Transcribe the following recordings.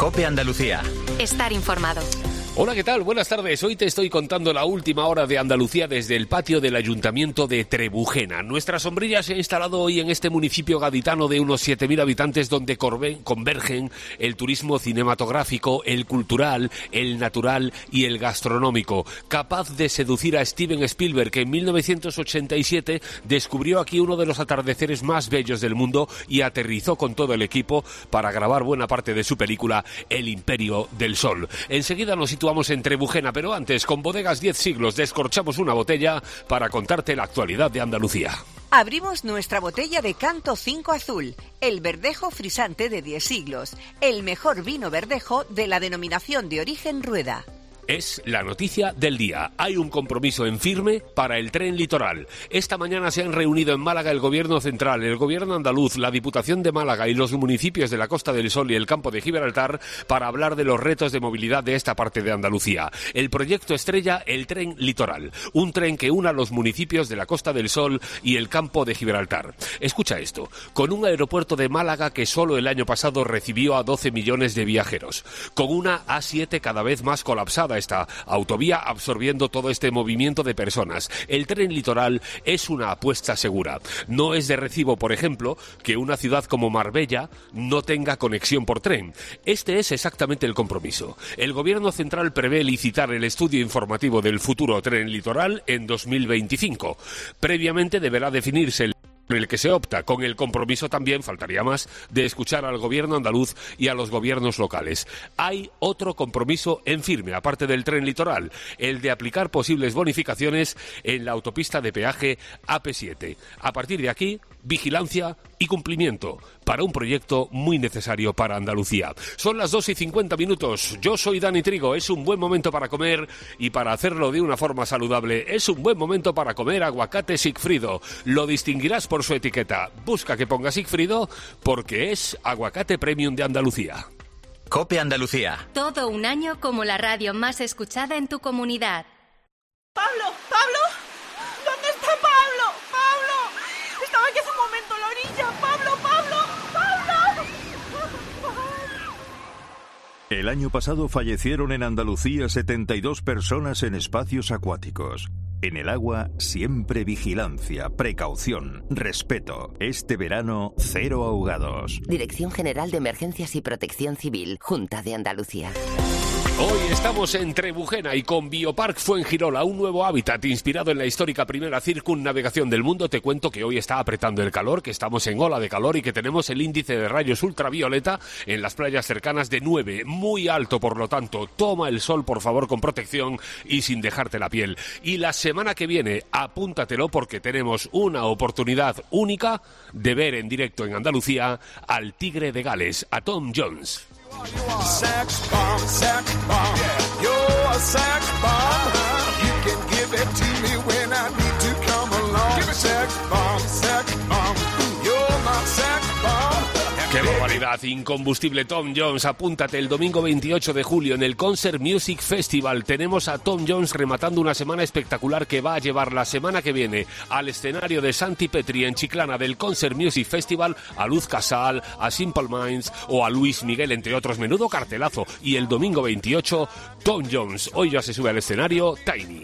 COPE Andalucía. Estar informado. Hola, ¿qué tal? Buenas tardes. Hoy te estoy contando la última hora de Andalucía desde el patio del Ayuntamiento de Trebujena. Nuestra sombrilla se ha instalado hoy en este municipio gaditano de unos 7.000 habitantes donde convergen el turismo cinematográfico, el cultural, el natural y el gastronómico. Capaz de seducir a Steven Spielberg, que en 1987 descubrió aquí uno de los atardeceres más bellos del mundo y aterrizó con todo el equipo para grabar buena parte de su película El Imperio del Sol. Enseguida nos situamos en Trebujena, pero antes, con Bodegas 10 Siglos, descorchamos una botella para contarte la actualidad de Andalucía. Abrimos nuestra botella de Canto 5 Azul, el verdejo frisante de 10 siglos, el mejor vino verdejo de la denominación de origen Rueda. Es la noticia del día. Hay un compromiso en firme para el tren litoral. Esta mañana se han reunido en Málaga el Gobierno Central, el Gobierno andaluz, la Diputación de Málaga y los municipios de la Costa del Sol y el Campo de Gibraltar para hablar de los retos de movilidad de esta parte de Andalucía. El proyecto estrella, el tren litoral. Un tren que una los municipios de la Costa del Sol y el Campo de Gibraltar. Escucha esto. Con un aeropuerto de Málaga que solo el año pasado recibió a 12 millones de viajeros. Con una A7 cada vez más colapsada, esta autovía absorbiendo todo este movimiento de personas. El tren litoral es una apuesta segura. No es de recibo, por ejemplo, que una ciudad como Marbella no tenga conexión por tren. Este es exactamente el compromiso. El Gobierno Central prevé licitar el estudio informativo del futuro tren litoral en 2025. Previamente deberá definirse el en el que se opta, con el compromiso también, faltaría más, de escuchar al gobierno andaluz y a los gobiernos locales. Hay otro compromiso en firme, aparte del tren litoral, el de aplicar posibles bonificaciones en la autopista de peaje AP7. A partir de aquí, vigilancia y cumplimiento para un proyecto muy necesario para Andalucía. Son las 2:50. Yo soy Dani Trigo. Es un buen momento para comer y para hacerlo de una forma saludable. Es un buen momento para comer aguacate Sigfrido. Lo distinguirás por su etiqueta. Busca que ponga Sigfrido porque es aguacate premium de Andalucía. COPE Andalucía. Todo un año como la radio más escuchada en tu comunidad. ¡Pablo! ¿Dónde está Pablo? ¡Pablo! Estaba aquí hace un momento en la orilla. ¡Pablo! El año pasado fallecieron en Andalucía 72 personas en espacios acuáticos. En el agua, siempre vigilancia, precaución, respeto. Este verano, 0 ahogados. Dirección General de Emergencias y Protección Civil, Junta de Andalucía. Hoy estamos en Trebujena y con Biopark Fuengirola, un nuevo hábitat inspirado en la histórica primera circunnavegación del mundo. Te cuento que hoy está apretando el calor, que estamos en ola de calor y que tenemos el índice de rayos ultravioleta en las playas cercanas de 9, muy alto, por lo tanto, toma el sol, por favor, con protección y sin dejarte la piel. Y la semana que viene, apúntatelo porque tenemos una oportunidad única de ver en directo en Andalucía al Tigre de Gales, a Tom Jones. Sex bomb, yeah. You're a sex bomb. You can give it to me when I need to come along. Give me sex bomb. You're my sex bomb. ¡Qué barbaridad! Incombustible Tom Jones. Apúntate el domingo 28 de julio en el Concert Music Festival. Tenemos a Tom Jones rematando una semana espectacular que va a llevar la semana que viene al escenario de Santi Petri en Chiclana del Concert Music Festival a Luz Casal, a Simple Minds o a Luis Miguel, entre otros. Menudo cartelazo. Y el domingo 28, Tom Jones. Hoy ya se sube al escenario Tiny.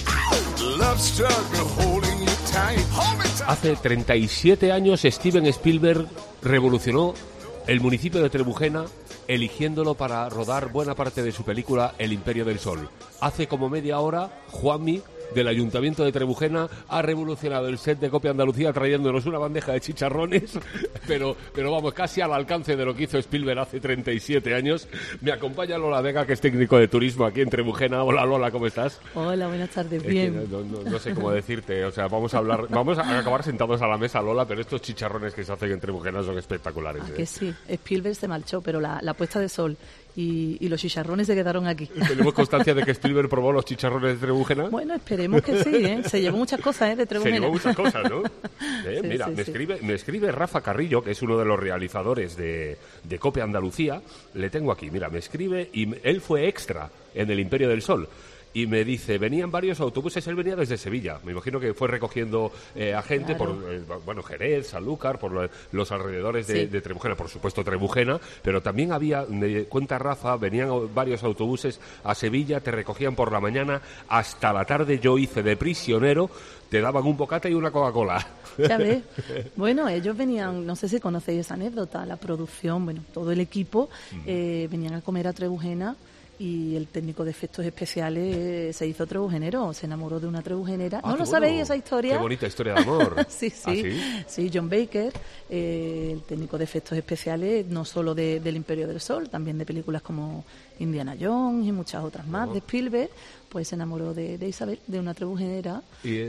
Hace 37 años Steven Spielberg revolucionó el municipio de Trebujena eligiéndolo para rodar buena parte de su película El Imperio del Sol. Hace como media hora, Juanmi, del Ayuntamiento de Trebujena, ha revolucionado el set de COPE Andalucía trayéndonos una bandeja de chicharrones, pero vamos, casi al alcance de lo que hizo Spielberg hace 37 años. Me acompaña Lola Vega, que es técnico de turismo aquí en Trebujena. Hola Lola, ¿cómo estás? Hola, buenas tardes, bien. No sé cómo decirte, o sea, vamos a acabar sentados a la mesa, Lola, pero estos chicharrones que se hacen en Trebujena son espectaculares. Que sí, Spielberg se marchó, pero la puesta de sol y los chicharrones se quedaron aquí. ¿Tenemos constancia de que Spielberg probó los chicharrones de Trebujena? Bueno, esperemos que sí, ¿eh? Se llevó muchas cosas, de Trebujena. Se llevó muchas cosas, ¿no? Sí, Mira, sí, me escribe Rafa Carrillo, que es uno de los realizadores de COPE Andalucía. Le tengo aquí, mira, me escribe, y él fue extra en El Imperio del Sol. y me dice, venían varios autobuses, él venía desde Sevilla, me imagino que fue recogiendo a gente por, Jerez, Sanlúcar, por los alrededores de Trebujena, por supuesto Trebujena, pero también había, me cuenta Rafa, venían varios autobuses a Sevilla, te recogían por la mañana, hasta la tarde yo hice de prisionero, te daban un bocata y una Coca-Cola. Ya ves. Bueno, ellos venían, no sé si conocéis esa anécdota, la producción, bueno, todo el equipo venían a comer a Trebujena y el técnico de efectos especiales se hizo trebujenero, se enamoró de una trebujenera. ¿No lo sabéis esa historia? Qué bonita historia de amor. Sí. ¿Ah, sí? Sí, John Baker, el técnico de efectos especiales, no solo del Imperio del Sol, también de películas como Indiana Jones y muchas otras más, de Spielberg, pues se enamoró de Isabel, de una trebujenera.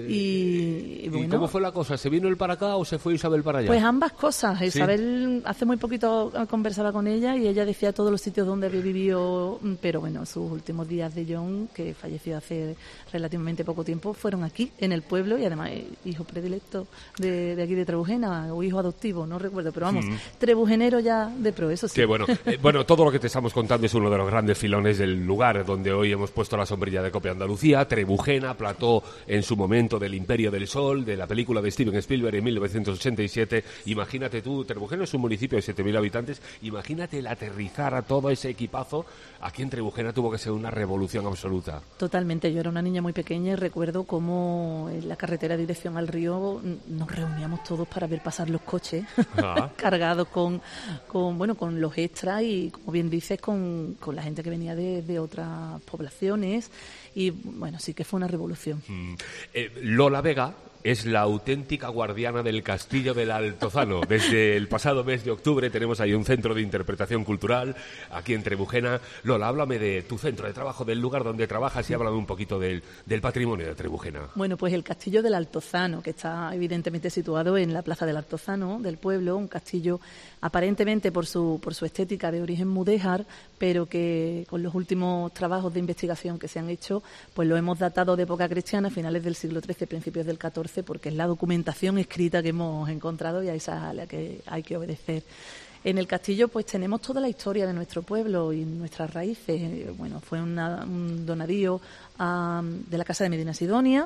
¿Y bueno, cómo fue la cosa? ¿Se vino él para acá o se fue Isabel para allá? Pues ambas cosas. ¿Sí? Isabel hace muy poquito conversaba con ella y ella decía todos los sitios donde había vivido, pero bueno, sus últimos días de John, que falleció hace relativamente poco tiempo, fueron aquí, en el pueblo, y además hijo predilecto de aquí de Trebujena, o hijo adoptivo, no recuerdo, pero vamos, trebujenero ya de pro, eso sí. Qué bueno. Bueno, todo lo que te estamos contando es uno de los grandes filones del lugar donde hoy hemos puesto la sombrilla de Cope Andalucía, Trebujena, plató en su momento del Imperio del Sol, de la película de Steven Spielberg en 1987. Imagínate tú, Trebujena es un municipio de 7.000 habitantes, imagínate el aterrizar a todo ese equipazo. Aquí en Trebujena tuvo que ser una revolución absoluta. Totalmente, yo era una niña muy pequeña y recuerdo cómo en la carretera de dirección al río nos reuníamos todos para ver pasar los coches cargados con los extras y, como bien dices, con la gente que venía de otras poblaciones. Y bueno, sí que fue una revolución. Lola Vega es la auténtica guardiana del Castillo del Altozano. Desde el pasado mes de octubre tenemos ahí un centro de interpretación cultural aquí en Trebujena. Lola, háblame de tu centro de trabajo, del lugar donde trabajas, y háblame un poquito del patrimonio de Trebujena. Bueno, pues el Castillo del Altozano, que está evidentemente situado en la Plaza del Altozano del pueblo, un castillo aparentemente por su estética de origen mudéjar, pero que con los últimos trabajos de investigación que se han hecho, pues lo hemos datado de época cristiana, finales del siglo XIII, principios del XIV, porque es la documentación escrita que hemos encontrado y a esa a la que hay que obedecer. En el castillo pues tenemos toda la historia de nuestro pueblo y nuestras raíces. Bueno, fue un donadío de la Casa de Medina Sidonia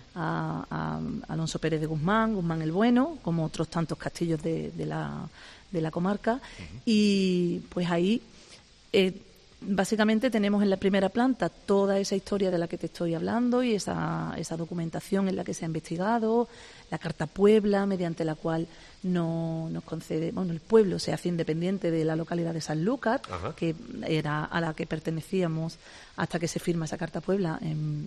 a Alonso Pérez de Guzmán el Bueno, como otros tantos castillos de la comarca. Y pues ahí básicamente tenemos en la primera planta toda esa historia de la que te estoy hablando y esa documentación en la que se ha investigado, la Carta Puebla, mediante la cual nos concede, el pueblo se hace independiente de la localidad de Sanlúcar, que era a la que pertenecíamos hasta que se firma esa Carta Puebla en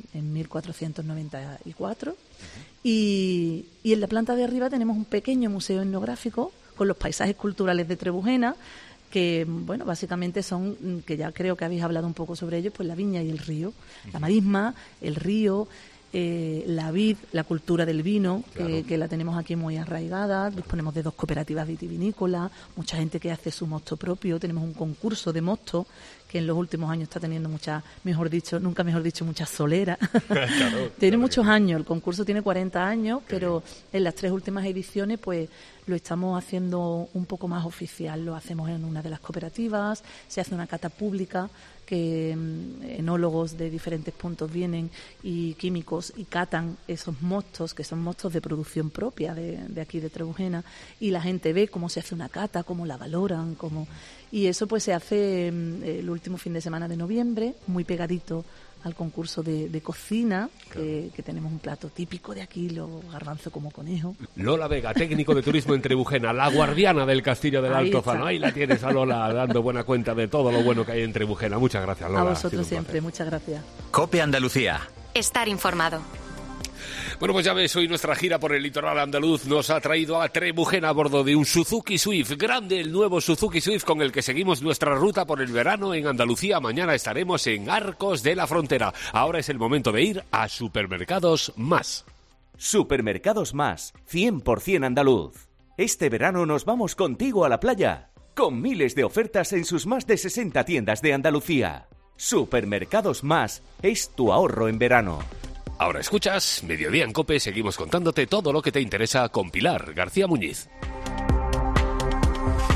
1494. Y en la planta de arriba tenemos un pequeño museo etnográfico con los paisajes culturales de Trebujena, que, bueno, básicamente son, que ya creo que habéis hablado un poco sobre ellos, pues la viña y el río, la marisma, el río, la vid, la cultura del vino, claro, que la tenemos aquí muy arraigada. Disponemos de 2 cooperativas vitivinícolas, mucha gente que hace su mosto propio, tenemos un concurso de mosto que en los últimos años está teniendo mucha solera. Claro, tiene muchos años, el concurso tiene 40 años, pero en las 3 últimas ediciones pues lo estamos haciendo un poco más oficial, lo hacemos en una de las cooperativas, se hace una cata pública que enólogos de diferentes puntos vienen y químicos y catan esos mostos, que son mostos de producción propia de aquí de Trebujena, y la gente ve cómo se hace una cata, cómo la valoran, y eso pues se hace el último fin de semana de noviembre, muy pegadito al concurso de cocina, que tenemos un plato típico de aquí, los garbanzos como conejo. Lola Vega, técnico de turismo en Trebujena, la guardiana del Castillo del Altozano. Ahí la tienes a Lola dando buena cuenta de todo lo bueno que hay en Trebujena. Muchas gracias, Lola. A vosotros siempre, muchas gracias. COPE Andalucía. Estar informado. Bueno, pues ya ves, hoy nuestra gira por el litoral andaluz nos ha traído a Trebujena a bordo de un Suzuki Swift. Grande el nuevo Suzuki Swift con el que seguimos nuestra ruta por el verano en Andalucía. Mañana estaremos en Arcos de la Frontera. Ahora es el momento de ir a Supermercados Más. Supermercados Más, 100% andaluz. Este verano nos vamos contigo a la playa, con miles de ofertas en sus más de 60 tiendas de Andalucía. Supermercados Más es tu ahorro en verano. Ahora escuchas Mediodía en COPE, seguimos contándote todo lo que te interesa con Pilar García Muñiz.